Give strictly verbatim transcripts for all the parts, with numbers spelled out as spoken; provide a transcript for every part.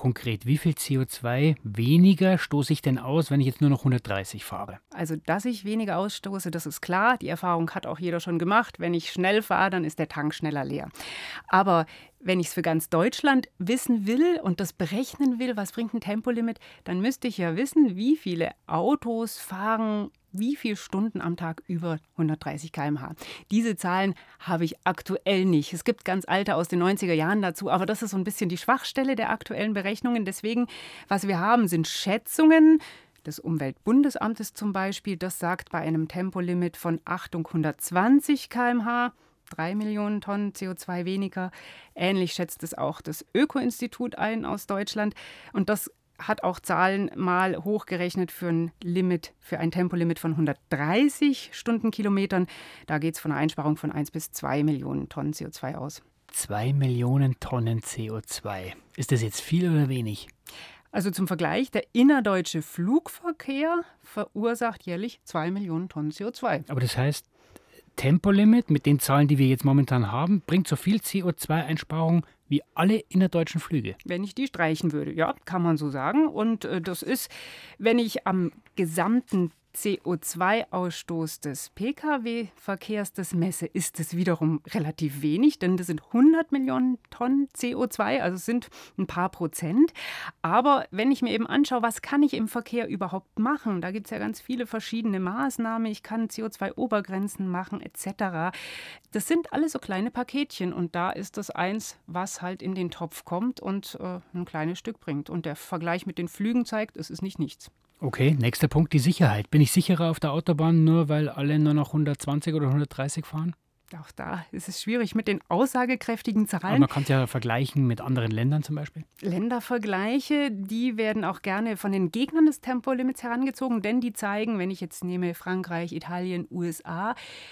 konkret? Wie viel C O zwei weniger stoße ich denn aus, wenn ich jetzt nur noch hundertdreißig fahre? Also, dass ich weniger ausstoße, das ist klar. Die Erfahrung hat auch jeder schon gemacht. Wenn ich schnell fahre, dann ist der Tank schneller leer. Aber wenn ich es für ganz Deutschland wissen will und das berechnen will, was bringt ein Tempolimit, dann müsste ich ja wissen, wie viele Autos fahren wie viele Stunden am Tag über hundertdreißig Kilometer pro Stunde. Diese Zahlen habe ich aktuell nicht. Es gibt ganz alte aus den neunziger Jahren dazu, aber das ist so ein bisschen die Schwachstelle der aktuellen Berechnungen. Deswegen, was wir haben, sind Schätzungen des Umweltbundesamtes zum Beispiel. Das sagt bei einem Tempolimit von Achtung hundertzwanzig Kilometer pro Stunde, drei Millionen Tonnen C O zwei weniger. Ähnlich schätzt es auch das Öko-Institut ein aus Deutschland. Und das hat auch Zahlen mal hochgerechnet für ein Limit, für ein Tempolimit von hundertdreißig Stundenkilometern. Da geht es von einer Einsparung von eins bis zwei Millionen Tonnen C O zwei aus. zwei Millionen Tonnen C O zwei. Ist das jetzt viel oder wenig? Also zum Vergleich, der innerdeutsche Flugverkehr verursacht jährlich zwei Millionen Tonnen C O zwei. Aber das heißt, Tempolimit mit den Zahlen, die wir jetzt momentan haben, bringt so viel C O zwei Einsparung wie alle innerdeutschen Flüge. Wenn ich die streichen würde, ja, kann man so sagen. Und äh, das ist, wenn ich am gesamten C O zwei Ausstoß des Pkw-Verkehrs das messe, ist es wiederum relativ wenig, denn das sind hundert Millionen Tonnen C O zwei, also es sind ein paar Prozent. Aber wenn ich mir eben anschaue, was kann ich im Verkehr überhaupt machen, da gibt es ja ganz viele verschiedene Maßnahmen, ich kann C O zwei Obergrenzen machen et cetera. Das sind alles so kleine Paketchen und da ist das eins, was halt in den Topf kommt und äh, ein kleines Stück bringt. Und der Vergleich mit den Flügen zeigt, es ist nicht nichts. Okay, nächster Punkt, die Sicherheit. Bin ich sicherer auf der Autobahn, nur weil alle nur noch hundertzwanzig oder hundertdreißig fahren? Auch da ist es schwierig mit den aussagekräftigen Zahlen. Aber man kann es ja vergleichen mit anderen Ländern zum Beispiel. Ländervergleiche, die werden auch gerne von den Gegnern des Tempolimits herangezogen, denn die zeigen, wenn ich jetzt nehme Frankreich, Italien, U S A,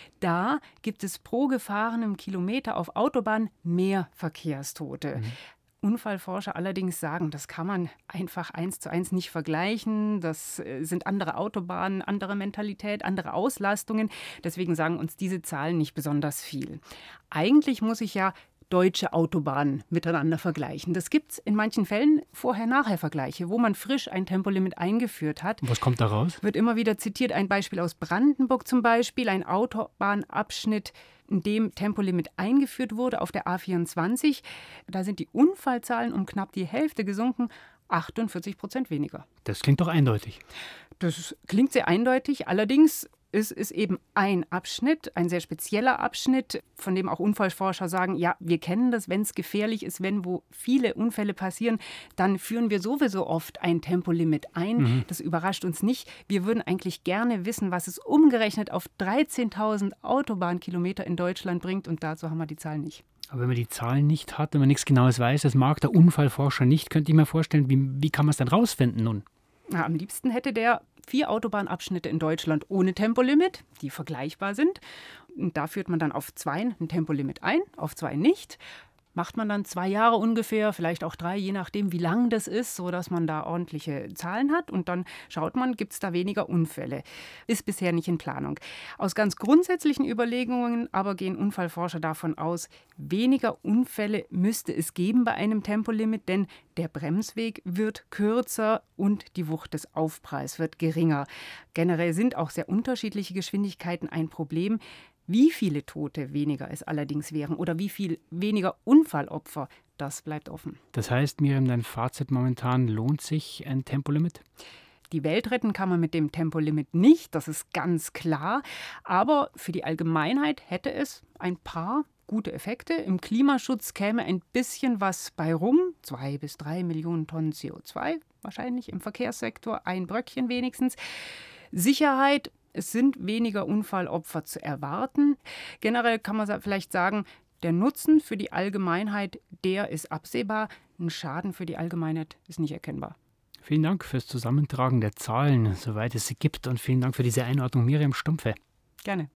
da gibt es pro gefahrenem Kilometer auf Autobahn mehr Verkehrstote. Mhm. Unfallforscher allerdings sagen, das kann man einfach eins zu eins nicht vergleichen. Das sind andere Autobahnen, andere Mentalität, andere Auslastungen. Deswegen sagen uns diese Zahlen nicht besonders viel. Eigentlich muss ich ja deutsche Autobahnen miteinander vergleichen. Das gibt es in manchen Fällen Vorher-Nachher-Vergleiche, wo man frisch ein Tempolimit eingeführt hat. Was kommt da raus? Wird immer wieder zitiert, ein Beispiel aus Brandenburg zum Beispiel, ein Autobahnabschnitt, in dem Tempolimit eingeführt wurde auf der A vierundzwanzig. Da sind die Unfallzahlen um knapp die Hälfte gesunken, achtundvierzig Prozent weniger. Das klingt doch eindeutig. Das klingt sehr eindeutig, allerdings ist es eben ein Abschnitt, ein sehr spezieller Abschnitt, von dem auch Unfallforscher sagen, ja, wir kennen das, wenn es gefährlich ist, wenn wo viele Unfälle passieren, dann führen wir sowieso oft ein Tempolimit ein. Mhm. Das überrascht uns nicht. Wir würden eigentlich gerne wissen, was es umgerechnet auf dreizehntausend Autobahnkilometer in Deutschland bringt und dazu haben wir die Zahlen nicht. Aber wenn man die Zahlen nicht hat und man nichts Genaues weiß, das mag der Unfallforscher nicht, könnte ich mir vorstellen, wie, wie kann man es dann rausfinden nun? Na, am liebsten hätte der vier Autobahnabschnitte in Deutschland ohne Tempolimit, die vergleichbar sind. Und da führt man dann auf zwei ein Tempolimit ein, auf zwei nicht. Macht man dann zwei Jahre ungefähr, vielleicht auch drei, je nachdem, wie lang das ist, sodass man da ordentliche Zahlen hat. Und dann schaut man, gibt es da weniger Unfälle. Ist bisher nicht in Planung. Aus ganz grundsätzlichen Überlegungen aber gehen Unfallforscher davon aus, weniger Unfälle müsste es geben bei einem Tempolimit, denn der Bremsweg wird kürzer und die Wucht des Aufpralls wird geringer. Generell sind auch sehr unterschiedliche Geschwindigkeiten ein Problem. Wie viele Tote weniger es allerdings wären oder wie viel weniger Unfallopfer, das bleibt offen. Das heißt, Miriam, dein Fazit momentan, lohnt sich ein Tempolimit? Die Welt retten kann man mit dem Tempolimit nicht, das ist ganz klar. Aber für die Allgemeinheit hätte es ein paar gute Effekte. Im Klimaschutz käme ein bisschen was bei rum, zwei bis drei Millionen Tonnen C O zwei wahrscheinlich im Verkehrssektor, ein Bröckchen wenigstens. Sicherheit. Es sind weniger Unfallopfer zu erwarten. Generell kann man vielleicht sagen, der Nutzen für die Allgemeinheit, der ist absehbar. Ein Schaden für die Allgemeinheit ist nicht erkennbar. Vielen Dank fürs Zusammentragen der Zahlen, soweit es sie gibt. Und vielen Dank für diese Einordnung, Miriam Stumpfe. Gerne.